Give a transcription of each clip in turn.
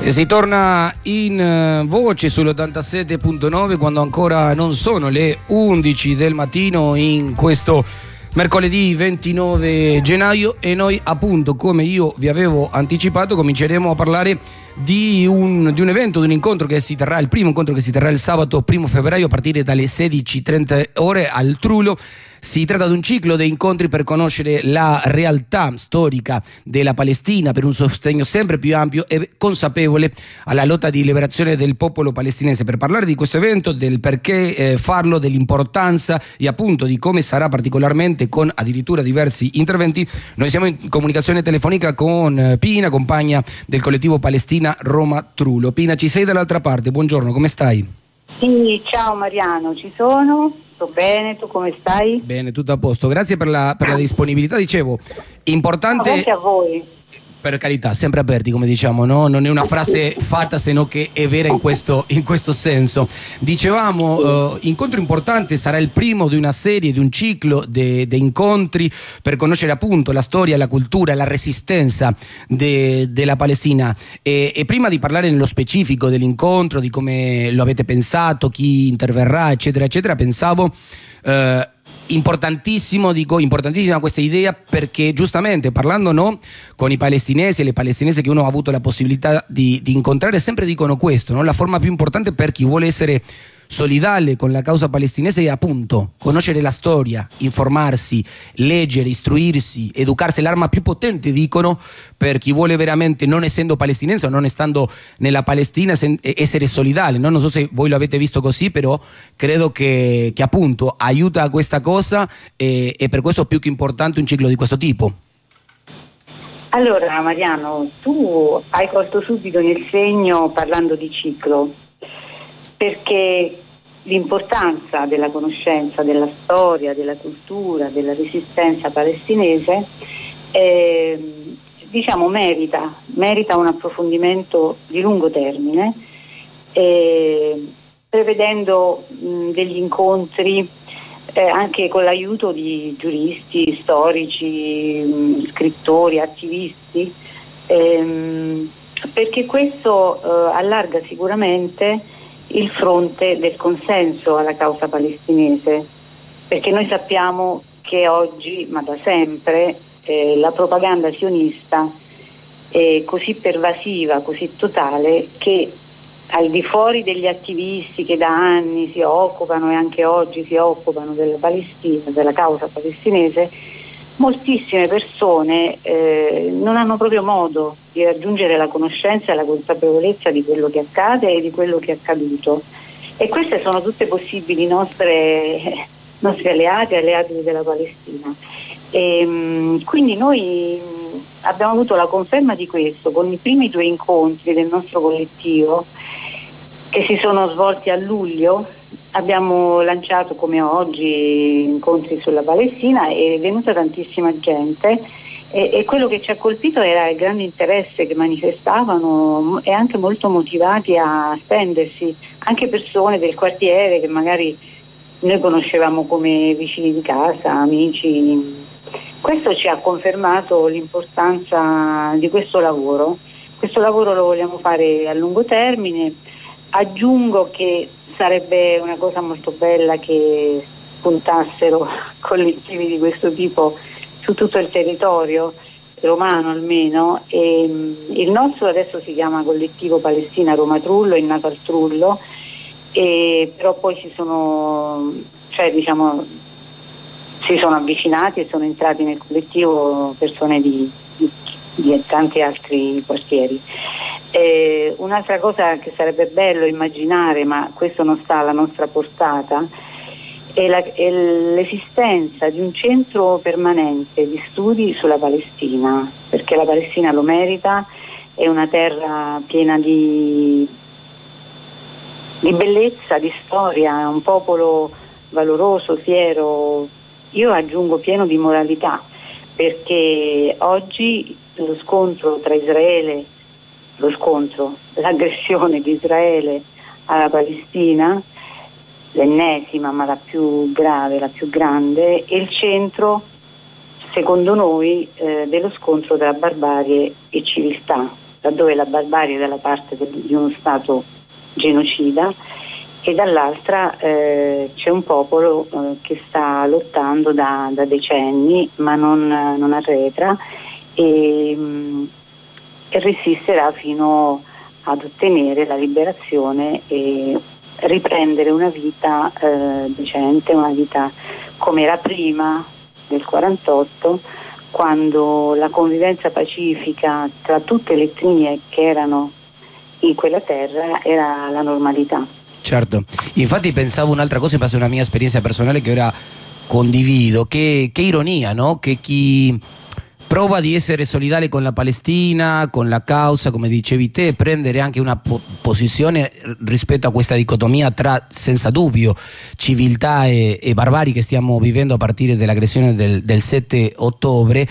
E si torna in voce sull'87.9 quando ancora non sono le 11 del mattino in questo mercoledì 29 gennaio e noi appunto, come io vi avevo anticipato, cominceremo a parlare di un evento, di un incontro che si terrà, il primo incontro che si terrà il sabato 1 febbraio a partire dalle 16:30 al Trullo. Si tratta di un ciclo di incontri per conoscere la realtà storica della Palestina, per un sostegno sempre più ampio e consapevole alla lotta di liberazione del popolo palestinese. Per parlare di questo evento, del perché farlo, dell'importanza e appunto di come sarà particolarmente, con addirittura diversi interventi, noi siamo in comunicazione telefonica con Pina, compagna del collettivo Palestina Roma Trullo. Pina, ci sei dall'altra parte, buongiorno, come stai? Sì, ciao Mariano, ci sono, sto bene, tu come stai? Bene, tutto a posto, grazie per la disponibilità. Dicevo, importante... Grazie a voi. Per carità, sempre aperti, come diciamo, no? Non è una frase fatta, se no che è vera in questo senso. Dicevamo, incontro importante, sarà il primo di una serie, di un ciclo di incontri per conoscere appunto la storia, la cultura, la resistenza della Palestina. E prima di parlare nello specifico dell'incontro, di come lo avete pensato, chi interverrà, eccetera, eccetera, pensavo... importantissima questa idea, perché giustamente parlando con i palestinesi e le palestinesi che uno ha avuto la possibilità di incontrare, sempre dicono questo, no? La forma più importante per chi vuole essere solidale con la causa palestinese è appunto conoscere la storia, informarsi, leggere, istruirsi, educarsi. L'arma più potente, dicono, per chi vuole veramente, non essendo palestinese o non stando nella Palestina, essere solidale, no? Non so se voi lo avete visto così, però credo che appunto aiuta a questa cosa e per questo è più che importante un ciclo di questo tipo. Allora Mariano, tu hai colto subito nel segno parlando di ciclo, perché l'importanza della conoscenza della storia, della cultura, della resistenza palestinese merita un approfondimento di lungo termine, prevedendo degli incontri anche con l'aiuto di giuristi, storici, scrittori, attivisti, perché questo allarga sicuramente il fronte del consenso alla causa palestinese, perché noi sappiamo che oggi, ma da sempre, la propaganda sionista è così pervasiva, così totale, che al di fuori degli attivisti che da anni si occupano e anche oggi si occupano della Palestina, della causa palestinese, moltissime persone non hanno proprio modo di raggiungere la conoscenza e la consapevolezza di quello che accade e di quello che è accaduto, e queste sono tutte possibili nostri alleati della Palestina. Quindi noi abbiamo avuto la conferma di questo con i primi 2 incontri del nostro collettivo che si sono svolti a luglio. Abbiamo lanciato, come oggi, incontri sulla Palestina e è venuta tantissima gente e quello che ci ha colpito era il grande interesse che manifestavano e anche molto motivati a spendersi, anche persone del quartiere che magari noi conoscevamo come vicini di casa, amici. Questo ci ha confermato l'importanza di questo lavoro. Questo lavoro lo vogliamo fare a lungo termine. Aggiungo che sarebbe una cosa molto bella che puntassero collettivi di questo tipo su tutto il territorio romano almeno. Il nostro adesso si chiama Collettivo Palestina Roma Trullo, è nato al Trullo, però poi si sono avvicinati e sono entrati nel collettivo persone di tanti altri quartieri. Un'altra cosa che sarebbe bello immaginare, ma questo non sta alla nostra portata, è l'esistenza di un centro permanente di studi sulla Palestina, perché la Palestina lo merita, è una terra piena di bellezza, di storia, è un popolo valoroso, fiero, io aggiungo pieno di moralità, perché oggi l'aggressione di Israele alla Palestina, l'ennesima ma la più grave, la più grande, è il centro, secondo noi, dello scontro tra barbarie e civiltà. laddove la barbarie è dalla parte di uno Stato genocida, e dall'altra c'è un popolo che sta lottando da decenni, ma non arretra, e resisterà fino ad ottenere la liberazione e riprendere una vita decente, una vita come era prima del 48, quando la convivenza pacifica tra tutte le etnie che erano in quella terra era la normalità. Certo, infatti pensavo un'altra cosa in base a una mia esperienza personale che ora condivido, che ironia, no? Che chi prova di essere solidale con la Palestina, con la causa, come dicevi te, prendere anche una posizione rispetto a questa dicotomia tra, senza dubbio, civiltà e barbarie che stiamo vivendo a partire dall'aggressione del 7 ottobre.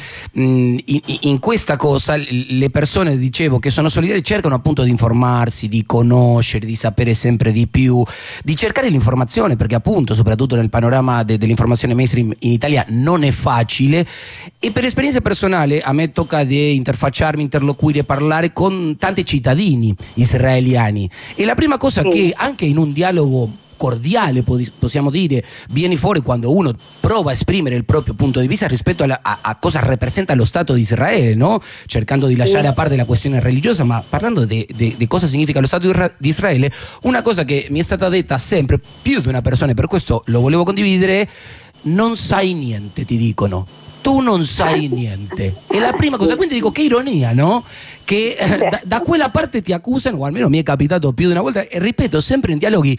In questa cosa le persone, dicevo, che sono solidali cercano appunto di informarsi, di conoscere, di sapere sempre di più, di cercare l'informazione, perché appunto, soprattutto nel panorama dell'informazione mainstream in Italia, non è facile. E per esperienza personale a me tocca di interfacciarmi, interloquire, parlare con tanti cittadini israeliani, e la prima cosa che anche in un dialogo cordiale, possiamo dire, viene fuori quando uno prova a esprimere il proprio punto di vista rispetto a cosa rappresenta lo Stato di Israele, no? Cercando di lasciare a parte la questione religiosa, ma parlando di cosa significa lo Stato di Israele. Una cosa che mi è stata detta sempre più di una persona, e per questo lo volevo condividere: non sai niente, ti dicono. Tu non sai niente. È la prima cosa, quindi dico, che ironia, no? Che da quella parte ti accusano, o almeno mi è capitato più di una volta, e ripeto, sempre in dialoghi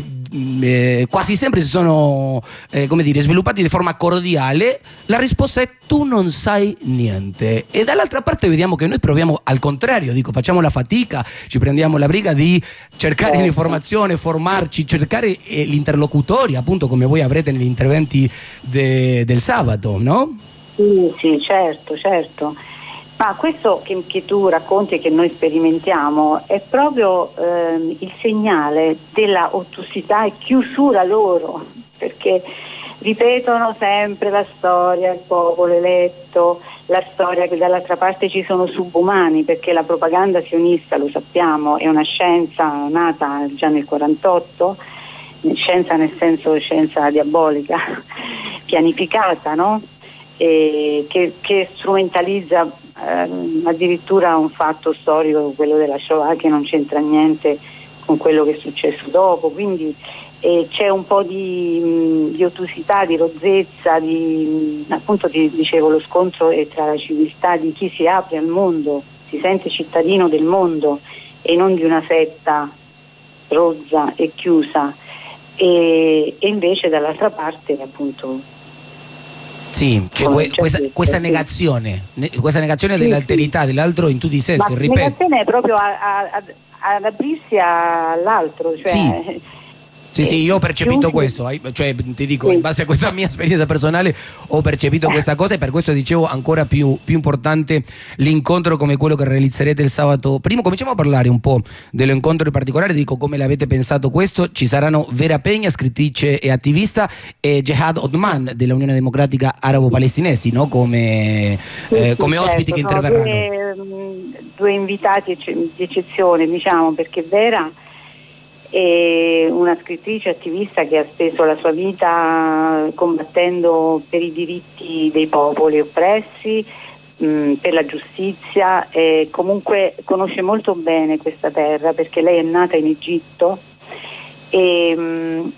che quasi sempre si sono, come dire, sviluppati di forma cordiale, la risposta è: tu non sai niente. E dall'altra parte vediamo che noi proviamo al contrario, dico, facciamo la fatica, ci prendiamo la briga di cercare l'informazione, formarci, cercare l'interlocutore, appunto come voi avrete negli interventi del sabato, no? Sì, certo. Ma questo che tu racconti e che noi sperimentiamo è proprio il segnale della ottusità e chiusura loro, perché ripetono sempre la storia, il popolo eletto, la storia che dall'altra parte ci sono subumani, perché la propaganda sionista, lo sappiamo, è una scienza nata già nel 48, scienza nel senso scienza diabolica, pianificata, no? Che strumentalizza addirittura un fatto storico, quello della Shoah, che non c'entra niente con quello che è successo dopo, quindi c'è un po' di ottusità, di rozzezza, appunto dicevo, lo scontro è tra la civiltà di chi si apre al mondo, si sente cittadino del mondo e non di una setta rozza e chiusa, e invece dall'altra parte appunto sì, cioè questa negazione dell'alterità dell'altro in tutti i sensi, ma ripeto. La negazione è proprio ad aprirsi all'altro, cioè Sì, io ho percepito questo, cioè ti dico, in base a questa mia esperienza personale ho percepito questa cosa, e per questo dicevo ancora più importante l'incontro come quello che realizzerete il sabato. Prima cominciamo a parlare un po' dell'incontro in particolare, dico come l'avete pensato questo. Ci saranno Vera Peña, scrittrice e attivista, e Jehad Othman dell'Unione Democratica Arabo-Palestinesi, no? come ospiti che interverranno. Due invitati di eccezione, diciamo, perché Vera è una scrittrice attivista che ha speso la sua vita combattendo per i diritti dei popoli oppressi, per la giustizia, e comunque conosce molto bene questa terra perché lei è nata in Egitto e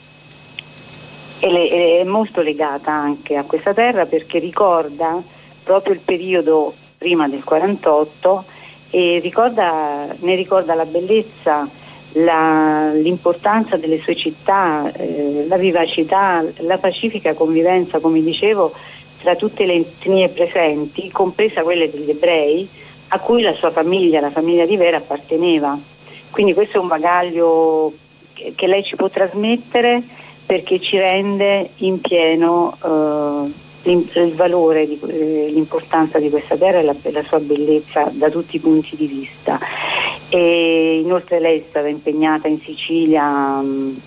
è molto legata anche a questa terra, perché ricorda proprio il periodo prima del 48 e ne ricorda la bellezza, l'importanza delle sue città, la vivacità, la pacifica convivenza, come dicevo, tra tutte le etnie presenti, compresa quelle degli ebrei, a cui la sua famiglia, la famiglia di Vera, apparteneva. Quindi questo è un bagaglio che lei ci può trasmettere, perché ci rende in pieno il valore, l'importanza di questa terra e la sua bellezza da tutti i punti di vista. E inoltre lei è stata impegnata in Sicilia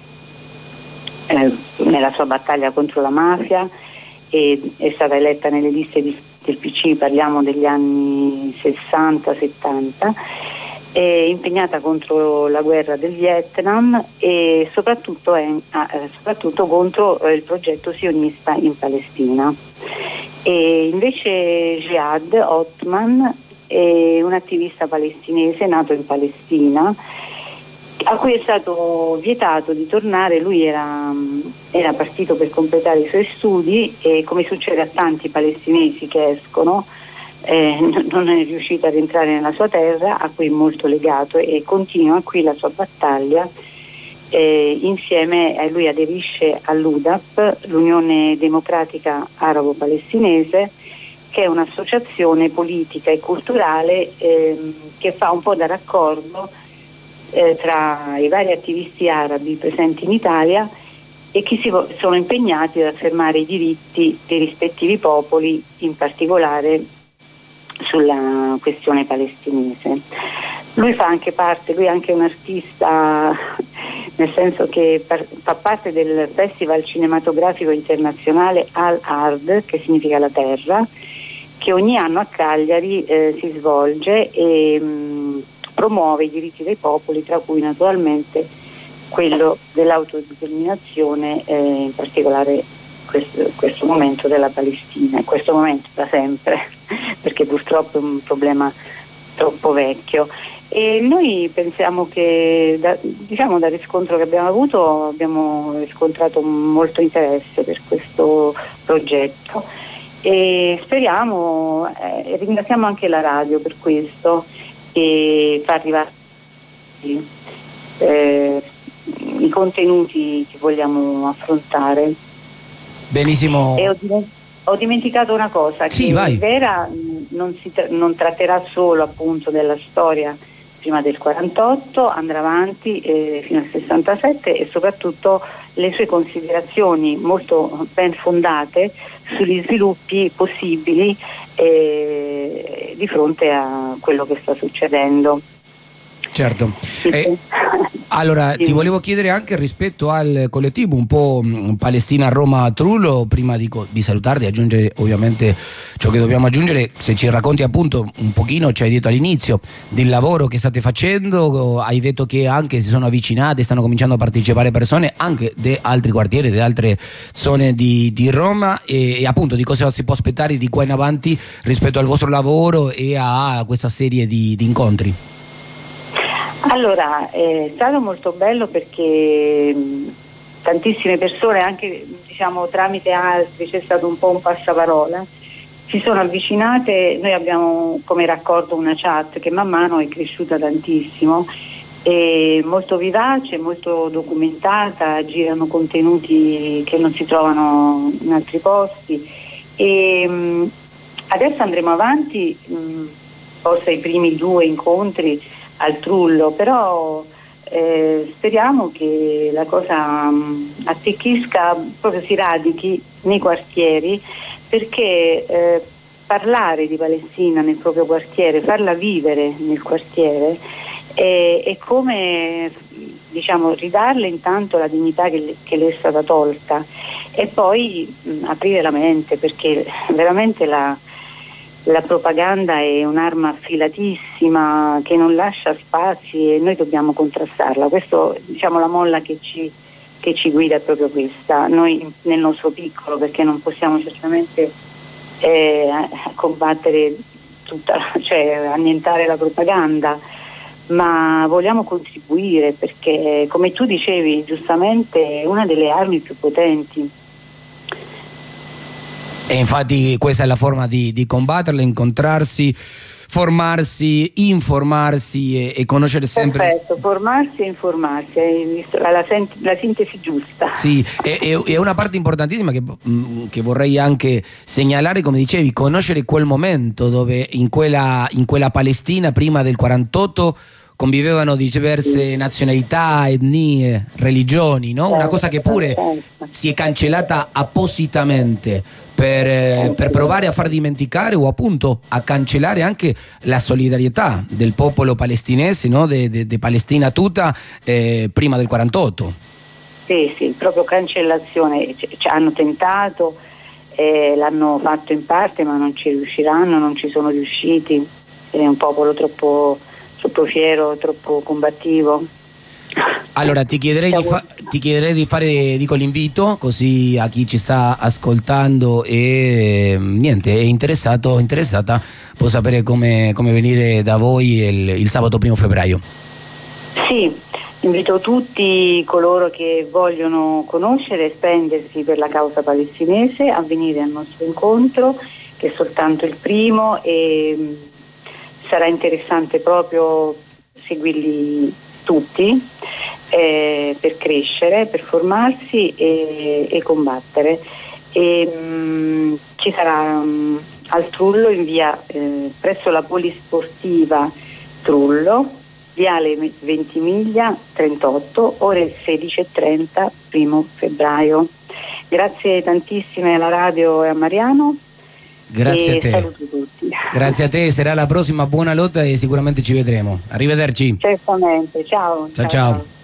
nella sua battaglia contro la mafia, e è stata eletta nelle liste del PC, parliamo degli anni 60-70, è impegnata contro la guerra del Vietnam e soprattutto contro il progetto sionista in Palestina. E invece Jihad Othman è un attivista palestinese nato in Palestina, a cui è stato vietato di tornare. Lui era partito per completare i suoi studi e, come succede a tanti palestinesi che escono, non è riuscito a rientrare nella sua terra, a cui è molto legato, e continua qui la sua battaglia. Insieme a lui aderisce all'UDAP, l'Unione Democratica Arabo-Palestinese, che è un'associazione politica e culturale che fa un po' da raccordo tra i vari attivisti arabi presenti in Italia e che sono impegnati ad affermare i diritti dei rispettivi popoli, in particolare sulla questione palestinese. Lui fa anche parte, lui è anche un artista, nel senso che fa parte del Festival Cinematografico Internazionale Al-Ard, che significa la terra, che ogni anno a Cagliari si svolge e promuove i diritti dei popoli, tra cui naturalmente quello dell'autodeterminazione, in particolare questo momento della Palestina, e questo momento da sempre, perché purtroppo è un problema troppo vecchio. E noi pensiamo che dal riscontro che abbiamo riscontrato molto interesse per questo progetto e speriamo, ringraziamo anche la radio per questo, e fa arrivare i contenuti che vogliamo affrontare. Benissimo. E ho dimenticato una cosa, sì, che vai. Vera non tratterà solo appunto della storia prima del 48, andrà avanti fino al 67, e soprattutto le sue considerazioni molto ben fondate sugli sviluppi possibili di fronte a quello che sta succedendo. Certo. Allora, ti volevo chiedere anche rispetto al collettivo un po' Palestina Roma Trullo, prima di salutarti, aggiungere ovviamente ciò che dobbiamo aggiungere, se ci racconti appunto un pochino, ci hai detto all'inizio, del lavoro che state facendo, hai detto che anche si sono avvicinate, stanno cominciando a partecipare persone anche di altri quartieri, di altre zone di Roma, e appunto di cosa si può aspettare di qua in avanti rispetto al vostro lavoro e a questa serie di incontri. Allora, è stato molto bello perché tantissime persone, anche tramite altri, c'è stato un po' un passaparola, si sono avvicinate. Noi abbiamo come raccordo una chat che man mano è cresciuta tantissimo, è molto vivace, molto documentata, girano contenuti che non si trovano in altri posti, e adesso andremo avanti, forse ai primi 2 incontri al Trullo, però speriamo che la cosa attecchisca, proprio si radichi nei quartieri, perché parlare di Palestina nel proprio quartiere, farla vivere nel quartiere, è come ridarle intanto la dignità che le è stata tolta, e poi aprire la mente, perché veramente la propaganda è un'arma affilatissima che non lascia spazi, e noi dobbiamo contrastarla. Questo, la molla che ci guida è proprio questa. Noi nel nostro piccolo, perché non possiamo certamente combattere annientare la propaganda, ma vogliamo contribuire, perché, come tu dicevi giustamente, è una delle armi più potenti. E infatti questa è la forma di combatterla, incontrarsi, formarsi, informarsi e conoscere sempre. Perfetto, formarsi e informarsi, hai visto la sintesi giusta. Sì, è una parte importantissima che vorrei anche segnalare, come dicevi, conoscere quel momento dove in quella Palestina prima del 48 convivevano diverse nazionalità, etnie, religioni, no? Una cosa che pure si è cancellata appositamente per provare a far dimenticare o appunto a cancellare anche la solidarietà del popolo palestinese, no? De Palestina tutta prima del 48. Sì, proprio cancellazione. Hanno tentato, l'hanno fatto in parte, ma non ci riusciranno, non ci sono riusciti. È un popolo troppo troppo fiero, troppo combattivo. Allora ti chiederei di fare, dico, l'invito, così a chi ci sta ascoltando e niente, è interessata, può sapere come venire da voi il sabato 1° febbraio. Sì, invito tutti coloro che vogliono conoscere e spendersi per la causa palestinese a venire al nostro incontro, che è soltanto il primo, e sarà interessante proprio seguirli tutti per crescere, per formarsi e combattere. Ci sarà al Trullo in via presso la Polisportiva Trullo, viale Ventimiglia 38, ore 16:30, 1° febbraio. Grazie tantissime alla radio e a Mariano. Grazie a te. Saluto tutti. Grazie a te, sarà la prossima, buona lotta e sicuramente ci vedremo. Arrivederci. Certamente, ciao. Ciao.